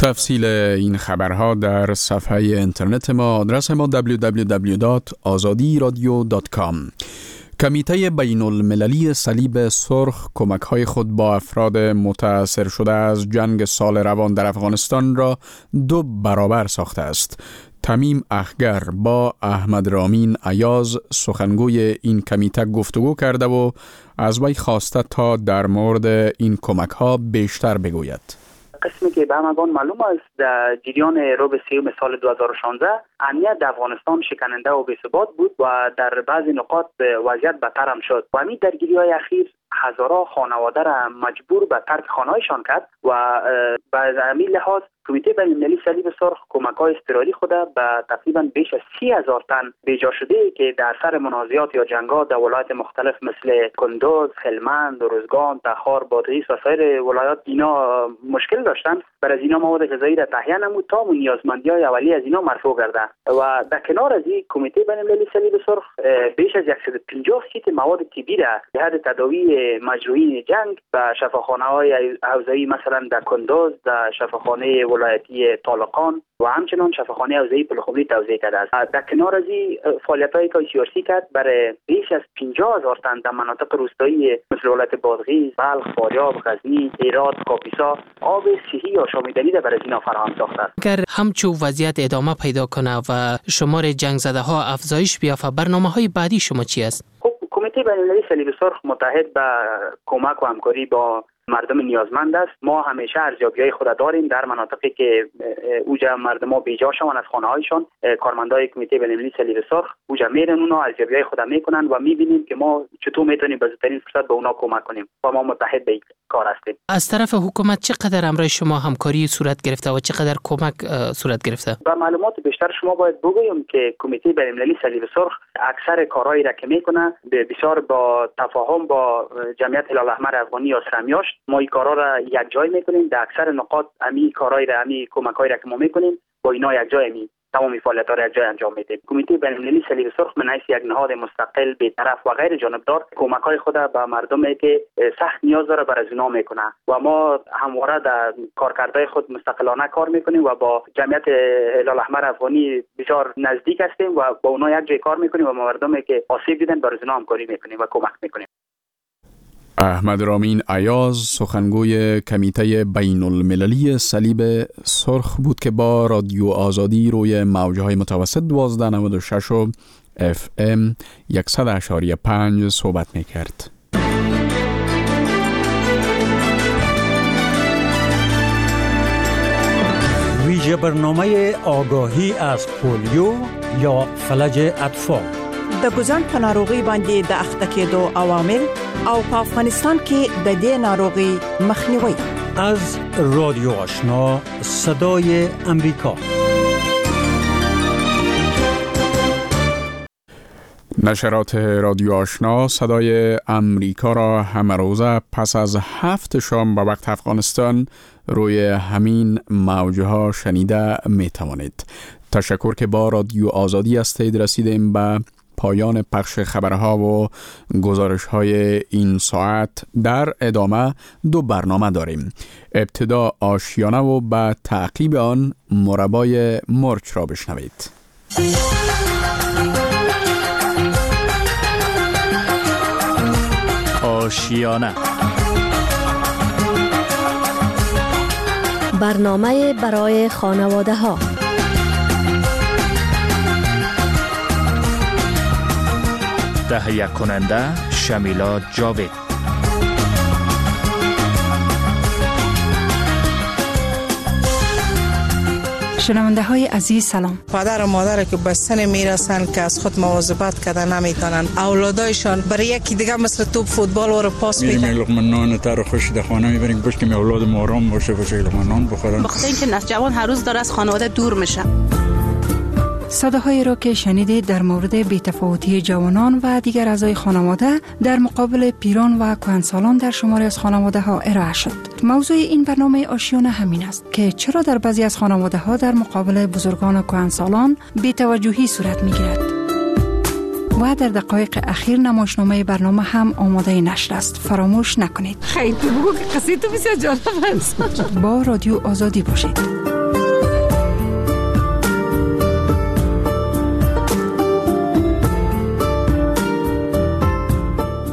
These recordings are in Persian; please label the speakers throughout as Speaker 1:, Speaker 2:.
Speaker 1: تفصیل این خبرها در صفحه اینترنت ما. آدرس ما www.azadiradio.com. کمیته بین المللی صلیب سرخ کمک‌های خود با افراد متاثر شده از جنگ سال روان در افغانستان را 2 برابر ساخته است. تمیم اخگر با احمد رامین ایاز سخنگوی این کمیته گفتگو کرده و از وی خواسته تا در مورد این کمک‌ها بیشتر بگوید.
Speaker 2: قسمی که به همگان معلوم است در جریان ربع سوم سال 2016 امنیت در افغانستان شکننده و بی‌ثبات بود و در بعضی نقاط وضعیت بدتر هم شد و همین درگیری‌های اخیر هزاران خانواده را مجبور به ترک خانه‌هایشان کرد و به همین لحاظ کمیته بین المللی صلیب سرخ کمک‌های اضطراری خود به تقریبا بیش از 30,000 تن بیجا شده که در اثر منازعات یا جنگ‌ها در ولایات مختلف مثل کندوز، هلمند، روزگان، تخار، بادغیس و سایر ولایات اینا مشکل داشتن، برای از اینا مواد غذایی را تهیه نمود تا نیازمندی‌های اولیه از اینا مرفوع گردد و در کنار از این کمیته بین المللی صلیب سرخ بیش از 150 سیت مواد طبی را جهت تداوی مجروحین جنگ به شفاخانه‌های حوزه‌ای مثلا در کندوز، در شفاخانه ولایتی طالقان و همچنان شفاخانه حوزه‌ای پلخمری توزیع کرده است. در کنار از این فعالیت‌هایی که سیاسی کرد برای بیش از 50,000 تن در مناطق روستایی مثل ولایت بادغیس، بلخ، فاریاب، غزنی، هرات، کاپیسا آب صحی یا شامیدنی را برای اینا فراهم ساخته است.
Speaker 3: اگر همچون وضعیت ادامه پیدا کنه و شمار جنگ زده‌ها افزایش بیافته، برنامه‌های بعدی شما چی است؟
Speaker 2: کمیته بین المللی صلیب سرخ متحد به کمک و همکاری با مردم نیازمند است. ما همیشه ارزیابی‌های خود داریم در مناطقی که اوجا مردم‌ها بیجا شوند از خانه‌هایشان. کارمندای کمیته بین المللی صلیب سرخ اوجا میرن، اونا ارزیابی‌های خود میکنن و می‌بینیم که ما چطور میتونیم به زودترین فرصت به اونا کمک کنیم و ما متحد به این کار هستیم.
Speaker 3: از طرف حکومت چقدر امرای شما همکاری صورت گرفته و چقدر کمک صورت گرفته؟
Speaker 2: با معلومات بیشتر شما باید بگویم که کمیته بین المللی صلیب سرخ اکثر کارهایی را که میکنه بسیار با تفاهم با جمعیت هلال احمر افغانی یا سرمیاشت ما این کارا را یک جای میکنیم. در اکثر نقاط امی کارهای را امی کمک‌هایی را که ما میکنیم با اینا یک جای می تمامی فعالیت‌ها را یک جای انجام میدیم. کمیته بین المللی صلیب سرخ من حیث یک نهاد مستقل بی‌طرف و غیر جانبدار کمک‌های خود به مردمی که سخت نیاز داره برای اونا میکنه و ما همواره در کارکردهای خود مستقلانه کار میکنیم و با جمعیت هلال احمر افغانی بسیار نزدیک هستیم و با اونها یک جای کار میکنیم و مردمی که آسیب دیدن برای اونا همکاری میکنیم و کمک میکنیم.
Speaker 1: احمد رامین ایاز سخنگوی کمیته بین المللی صلیب سرخ بود که با رادیو آزادی روی موجهای متوسط 1296 و FM 100.5 صحبت میکرد.
Speaker 4: ویژه برنامه آگاهی از پولیو یا فلج اطفال.
Speaker 5: د ګوزن په ناروغي باندې د اخته کېدو عوامل او په افغانستان کې د دې ناروغي مخنیوي.
Speaker 4: از رادیو آشنا صدای امریکا.
Speaker 1: نشرات رادیو آشنا صدای امریکا را همه روزه پس از 7 شام به وقت افغانستان روی همین موجها شنیده می توانید. تشکر که با رادیو آزادی هستید. رسیدیم به پایان پخش خبرها و گزارش‌های این ساعت. در ادامه 2 برنامه داریم. ابتدا آشیانه و بعد تعقیب آن مربای مرچ را بشنوید.
Speaker 6: آشیانه،
Speaker 7: برنامه برای خانواده ها.
Speaker 6: تهیه کننده شمیلا جاوید.
Speaker 8: شنونده های عزیز سلام.
Speaker 9: پدر و مادر که به سن میرسن که از خود مواظبت کردن نمیتونن، اولادایشان برای یکی دیگه مثل توپ فوتبال رو پاس میدن.
Speaker 10: لقمه نان تر خوش در خانه میبریم باش که اولاد ما آرام باشه لقمه نان بخورن.
Speaker 11: بخاطر اینکه نوجوان هر روز داره از خانواده دور میشه.
Speaker 8: صداهایی را که شنیدید در مورد بی‌تفاوتی جوانان و دیگر اعضای خانواده در مقابل پیران و کهنسالان در شماری از خانواده ها ارائه شد. موضوع این برنامه آشیانه همین است که چرا در بعضی از خانواده ها در مقابل بزرگان و کهنسالان بی‌توجهی صورت می‌گیرد. و در دقایق اخیر نمایشنامه برنامه هم آماده نشر است. فراموش نکنید.
Speaker 11: خیلی بگو که قصه تو بسیار جالب است.
Speaker 8: با رادیو آزادی باشید.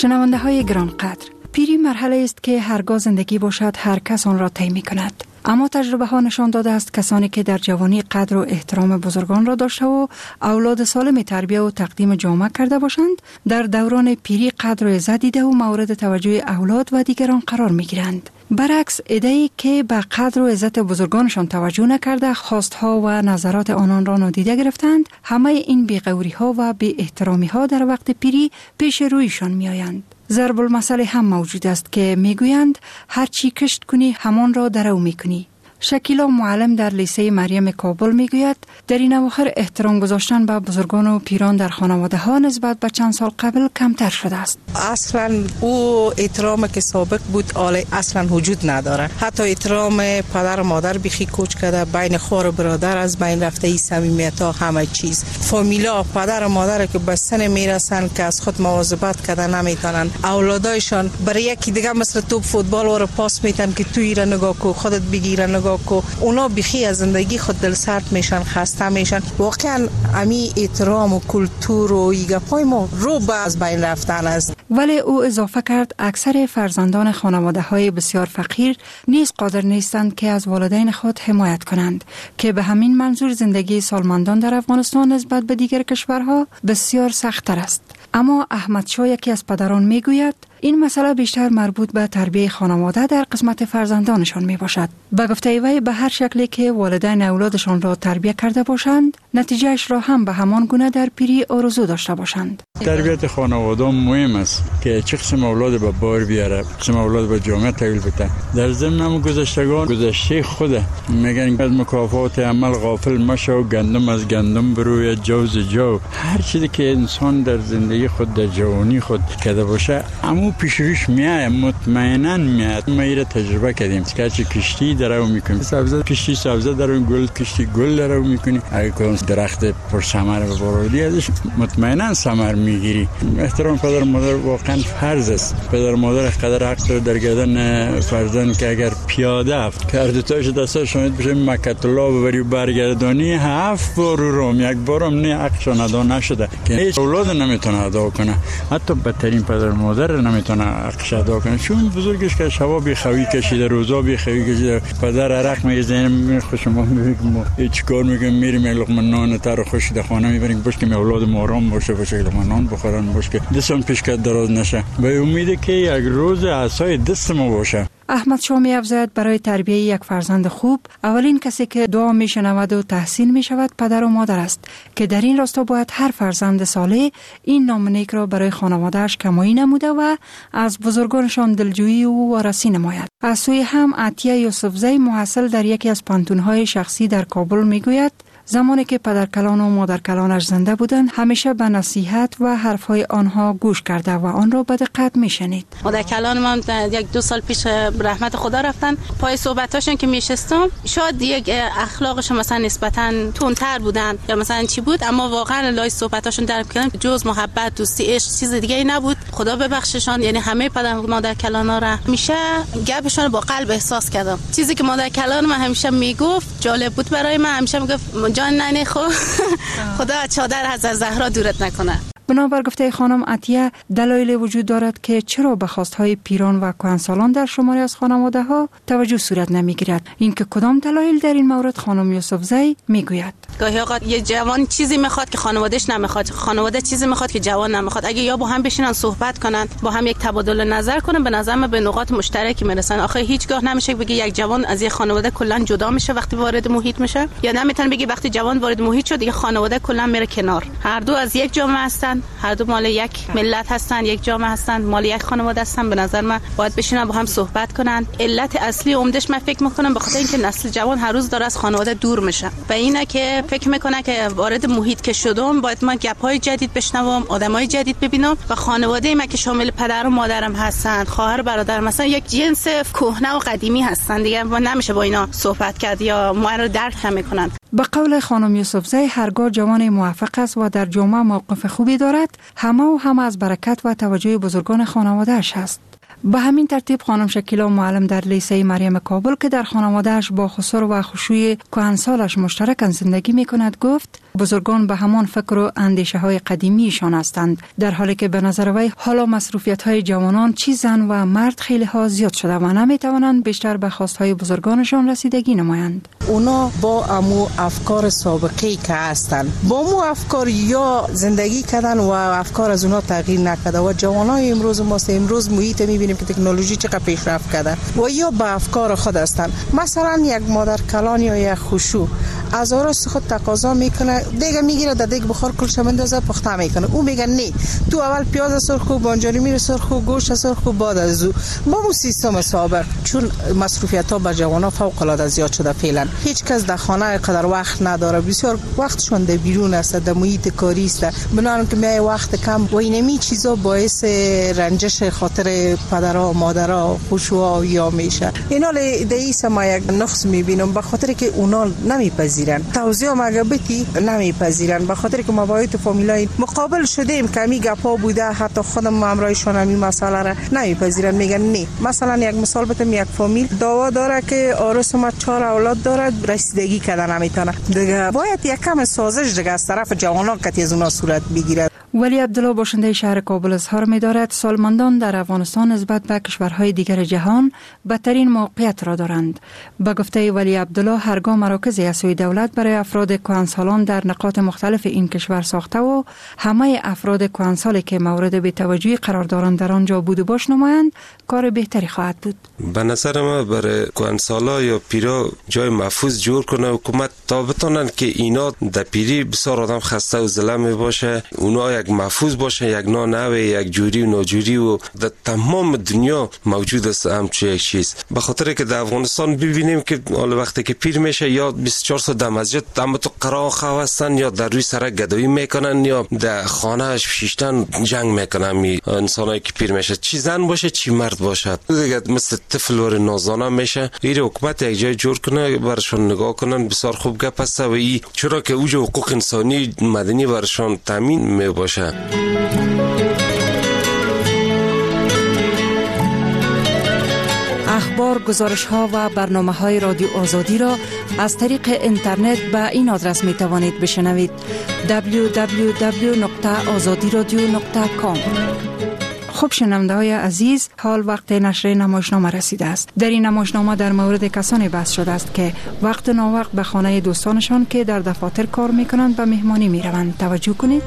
Speaker 8: شنونده های گرانقدر، پیری مرحله است که هرگاه زندگی باشد هر کس آن را طی می‌کند. اما تجربه ها نشان داده است کسانی که در جوانی قدر و احترام بزرگان را داشته و اولاد سالم تربیت و تقدیم جامعه کرده باشند، در دوران پیری قدر و عزت دیده و مورد توجه اولاد و دیگران قرار می‌گیرند. برعکس عده‌ای که به قدر و عزت بزرگانشان توجه نکرده خواستها و نظرات آنان را نادیده گرفتند، همه این بی‌غوری‌ها و بی احترامی‌ها در وقت پیری پیش رویشان می‌آیند. ضرب المثل هم موجود است که میگویند هر چی کشت کنی همان را درو میکنی. شکیلا معلم در لیسه مریم کابل میگوید در این اواخر احترام گذاشتن به بزرگان و پیران در خانواده ها نسبت به چند سال قبل کمتر شده است.
Speaker 9: اصلا او احترام که سابق بود اصلا وجود نداره. حتی احترام پدر و مادر بیخی کوچ کرده، بین خواهر و برادر از بین رفته، ای صمیمیت ها همه چیز. فامیلا پدر و مادر که به سن میرسن که از خود مواظبت کردن نمیتونن، اولادایشان برای یکی دیگه مثل توپ فوتبال رو پاس میتن که توی را نگاه کو، خودت بگیر نگاه کو. اونا بیخی از زندگی خود دل سرد میشن، خسته میشن. واقعا امی احترام و کلتور و ایگپای ما رو از بین رفتن است.
Speaker 8: ولی او اضافه کرد اکثر فرزندان خانواده های بسیار فقیر نیز قادر نیستند که از والدین خود حمایت کنند، که به همین منظور زندگی سالمندان در افغانستان نسبت به دیگر کشورها بسیار سخت‌تر است. اما احمد شاه، یکی از پدران، میگوید این مسئله بیشتر مربوط به تربیت خانواده در قسمت فرزندانشان می باشد. به گفته وی به هر شکلی که والدین اولادشان را تربیت کرده باشند، نتیجهش را هم به همان گونه در پیری آرزو داشته باشند.
Speaker 10: تربیت خانواده مهم است که چه قسم اولاد به بار بیاره، قسم اولاد به جامعه تحویل بده. در ضمن گذشتگان گذشته خود میگن از مکافات عمل غافل مشو، گندم از گندم بروی جوز جو. هر چیزی که انسان در زندگی خود در جوانی خود کرده باشه اما پیش روش میاد، مطمئنا میاد. ما ایره تجربه کردیم که چه کشتی درو میکنیم، سبزه کشتی سبزه درو، گل کشتی گل درو میکنیم. اگه درخت پر ثمر ببری ازش مطمئنا ثمر میگیری. احترام پدر مادر واقعا فرض است. پدر مادر قدر حق داره در گردن فرزند که اگر پیاده کردتاش دستا شاید بشه مکه الله ببری و برگردانی 7 بار روم، یک بارم نه حقشون ادا نشده که هیچ اولاد نمیتونه ادا کنه، حتی بدترین پدر مادر نمیتونه حقش ادا کنه. چون بزرگش که شبا بی خوی کشیده، روزا بی خوی کشیده، پدر عرق میزنه، میخوش ما میگم هیچ کار میگم، میریم لقمه نان تر خوش در خانه میبریم باش که اولاد ما آرام باشه، باشه لقمه نان بخورن، باش که دستم پیشکت دراز نشه. به امید که یک روز عصای دست ما باشه.
Speaker 8: احمد شاه می افزاید برای تربیت یک فرزند خوب اولین کسی که دعا می شنود و تحسین می شود پدر و مادر است، که در این راستا باید هر فرزند صالح این نام نیک را برای خانواده‌اش کمایی نموده و از بزرگانشان دلجویی و وارسی نماید. از سوی هم عطیه یوسفزی محصل در یکی از پانتون‌های شخصی در کابل می گوید زمانی که پدرکلان و مادرکلانش زنده بودند همیشه به نصیحت و حرفهای آنها گوش کرده و آن را به دقت میشنید.
Speaker 11: مادرکلان من 1-2 سال پیش رحمت خدا رفتن، پای صحبتاشون که میشستم شاید یک اخلاقشون مثلا نسبتا تندتر بودن یا مثلا چی بود، اما واقعا لای صحبتاشون درک کردم جز محبت، دوستی، عشق چیز دیگه ای نبود. خدا ببخششان. یعنی همه پدر مادرکلانا را همیشه گپشون با قلب احساس کردم. چیزی که مادرکلان من همیشه میگفت جالب بود برای من، همیشه میگفت جان ننه خدا چادر حضرت زهرا دورت نکنه.
Speaker 8: بنابر گفته خانم عطیه دلایل وجود دارد که چرا به خواستهای پیران و کهنسالان در شماری از خانواده ها توجه صورت نمیگیرد. اینکه کدام دلایل در این مورد خانم یوسفزی میگوید.
Speaker 11: گاهی اوقات یه جوان چیزی میخواد که خانواده‌اش نمیخواد، خانواده چیزی میخواد که جوان نمیخواد. اگه یا با هم بشینن صحبت کنن، با هم یک تبادل نظر کنن، به نظر من به نقاط مشترکی میرسن. آخه هیچگاه نمیشه بگی یک جوان از یک خانواده کلا جدا میشه وقتی وارد محیط میشه، یا نمیتونه بگی وقتی جوان وارد محیط شد دیگه خانواده کلا میره کنار. هر دو از یک جامعه هستن، هر دو مال یک ملت هستن، یک جامعه هستن، مال یک خانواده هستن. به نظر من باید بشینن با هم صحبت کنن. علت اصلی عمدش من فکر میکنم به خاطر اینکه نسل جوان هر روز داره از خانواده دور میشه و اینه که فکر میکنه که وارد محیط که شدم باید من گپ‌های جدید بشنوم، آدمای جدید ببینم و خانواده من که شامل پدر و مادرم هستن، خواهر و برادرم مثلا یک جنس کهنه و قدیمی هستن دیگه، و نمیشه با اینا صحبت کرد یا ما رو درک نمیکنن.
Speaker 8: به قول خانم یوسفزی هرگاه جوان موفق است و در جامعه موقف خوبی دارد، همه از برکت و توجه بزرگان خانواده‌اش است. به همین ترتیب خانم شکیلا معلم در لیسه مریم کابل که در خانوادهش با خسر و خشوع کهنسالش مشترکاً زندگی می‌کند گفت بزرگان به همان فکر و اندیشه های قدیمیشان هستند، در حالی که به نظر وی حالا مصروفیت های جوانان چی زن و مرد خیلی ها زیاد شده و نمی توانند بیشتر به خواست های بزرگانشان رسیدگی نمایند.
Speaker 9: اونا با امو افکار سابقی که هستن با امو افکار یا زندگی کردن و افکار از اونا تغییر نکرده و جوانای امروز محیط میبینیم که تکنولوژی چقدر پیشرفت کرده و یا به افکار خود هستن. مثلا یک مادر کلان یا یک خشوع از آرست خود تقاضا میکنه دیگه میگیره در دیگه بخار کلش بندازه پخته میکنه، او میگه نه تو اول پیاز سرخ و بانجانی میره سرخ و گوشت سرخ و بعد از او با اون سیستم سابق. چون مصروفیت ها به جوانا فوق العاده زیاد شده، فعلا هیچ کس در خانه قدر وقت نداره، بسیار وقتشون در بیرون است، در محیط کاری است، بنابراین که میای وقت کم و اینمی چیزا باعث رنجش خاطر پدرها و مادرها خشوع یا میشه. اینا دیس ما یک نقص میبینم به خاطر که اونا نمیپذیرن توضیح مگبتی، نمیپذیرن به خاطر که ما با فامیلای مقابل شدیم کمی گپا بوده، حتی خودم همراهشون همین مسئله را نمیپذیرن، میگن نه. مثلا یک مثال بتم، یک فامیل دعوا داره که عروس ما 4 اولاد داره، رسیدگی کردن نمیتونه دیگه، باید یک کم سازش دیگه از طرف جوانان که از اونا صورت بگیره.
Speaker 8: ولی عبدالله باشنده شهر کابل اظهار می‌دارد سالمندان در افغانستان نسبت به کشورهای دیگر جهان بدترین موقعیت را دارند. به گفته ولی عبدالله هرگاه مراکزی از سوی دولت برای افراد کهنسالان در نقاط مختلف این کشور ساخته و همه افراد کهنسالی که مورد بی‌توجهی قرار دارند در آنجا بود و باش نمایند، کار بهتری خواهد بود.
Speaker 12: به نظر ما برای کهنسالا یا پیرا جای محفوظ جور کنه حکومت تا بتونن که اینا در پیری بسیار آدم خسته و ظلم باشه، اونا یک محفوظ باشه، یک نوع یک جوری و ناجوری و در تمام دنیا موجود است همچون یک چیز. به خاطر که در افغانستان ببینیم که حال وقتی که پیر میشه یا 24 ساعت در مسجد اما تو قرا خوستن یا در روی سرک گدایی میکنن یا در خانهش شیشتن جنگ میکنن. می انسانایی که پیر میشه چی زن باشه چی مرد باشه دیگه مثل طفل ور نازانه میشه. این حکومت یک جای جور کنه برشون نگاه کنن، بسیار خوب گپ است و این چرا که اوج حقوق انسانی مدنی برشون تامین می باشه.
Speaker 8: اخبار، گزارش‌ها و برنامه‌های رادیو آزادی را از طریق اینترنت به این آدرس می‌توانید بشنوید: www.azadiradio.com. خب شنونده‌های عزیز، حال وقت نشر نمایشنامه رسیده است. در این نمایشنامه در مورد کسانی بحث شده است که وقت ناوقت به خانه دوستانشان که در دفاتر کار می‌کنند به مهمانی می‌روند. توجه کنید.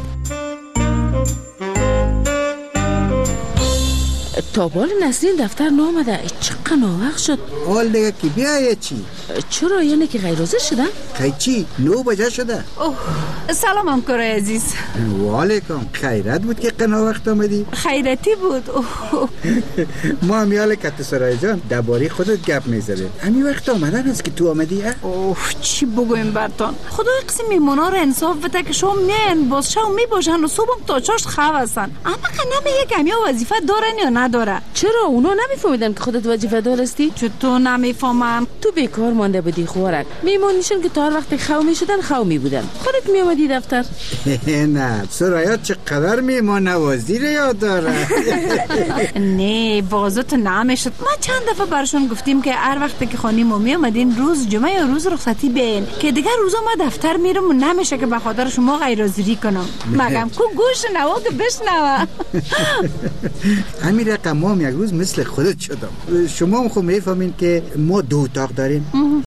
Speaker 13: تابال نسرین دفتر نامده، چقدر ناوقت شد.
Speaker 14: حال دیگه که بیایه چی؟
Speaker 13: چرا یعنی که غیر حاضر شدن؟
Speaker 14: چی؟ 9 بجه شده.
Speaker 15: سلام همکارای عزیز.
Speaker 14: و علیکم. خیرت بود که قنا وقت آمدی؟
Speaker 15: خیرتی بود.
Speaker 14: ما هم یاله کت سرای جان درباره خودت گپ میزدیم. همین وقت آمدن است که تو آمدی.
Speaker 15: چی بگویم برتان؟ خدای قسم میمونا رو انصاف بده که شما میان باز شو میباشن و صبح تا چاشت خواب هستن. اما قنم یک کمی وظیفه دارن یا نداره؟
Speaker 13: چرا اونا نمیفهمیدن که خودت وظیفه دار هستی؟
Speaker 15: چطور نمیفهمم؟
Speaker 13: تو بیکار مانده بودی خوارک. میمونیشن که تا هر وقت خو میشدن خو میبودن. خودت میامدی دفتر.
Speaker 14: نه سرایات چقدر میمان نوازی رو یاد داره.
Speaker 15: نه بازت نمیشد. ما چند دفعه برشون گفتیم که هر وقت که خانیمو میامدین روز جمعه یا روز رخصتی بیاین که دیگه روزا ما دفتر میرم و نمیشه که به خاطر شما غیر حاضری کنم. مگم کو گوش نوا که بشنوه.
Speaker 14: همین رقم ما هم یک روز مثل خودت شدم. شما هم خب میفهمین که ما 2 اتاق داریم.